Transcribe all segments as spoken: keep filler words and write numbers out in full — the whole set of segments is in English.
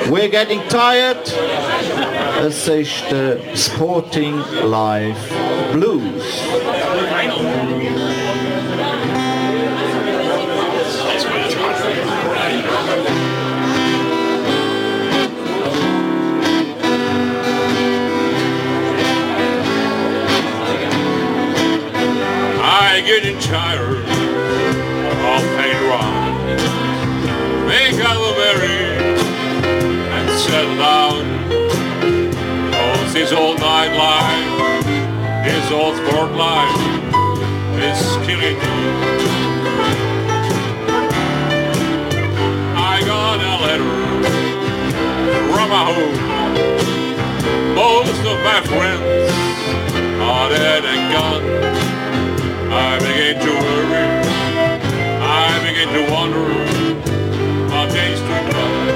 We're getting tired. Es ist der Sporting Life Blues. I getting tired of playing around. Make up a merry and settle down. Oh, this old night life, this old sport life is killing me. I got a letter from my home. Most of my friends are dead and gone. I begin to worry, I begin to wonder how days to come.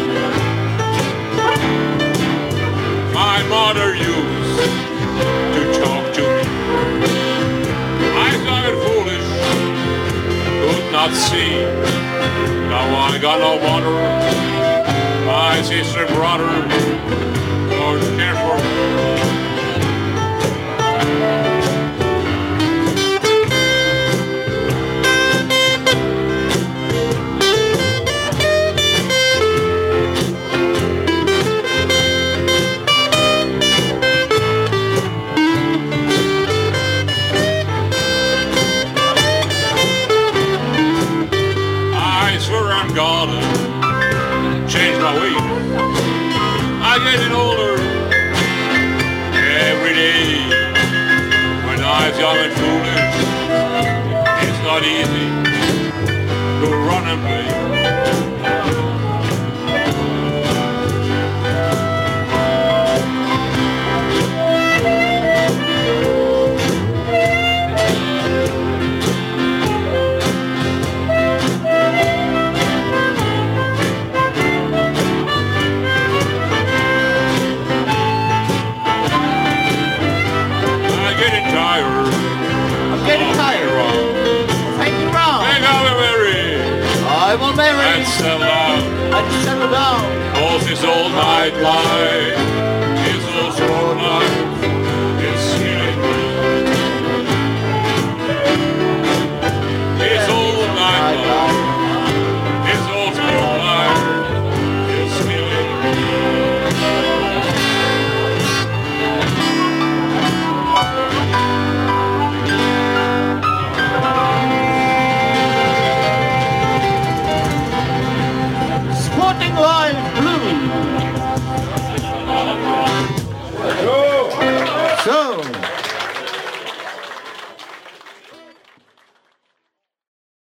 My mother used to talk to me. I thought it foolish, could not see. Now I got no wonder, my sister and brother don't care for me. I'm gonna change my way. I'm getting older every day. When I was young and foolish, it's not easy to run and play. I will marry and settle down. And settle down. Oh, this old night life, this old sport life is killing me. This old night life, this old sport life is killing me. Live Blue. So.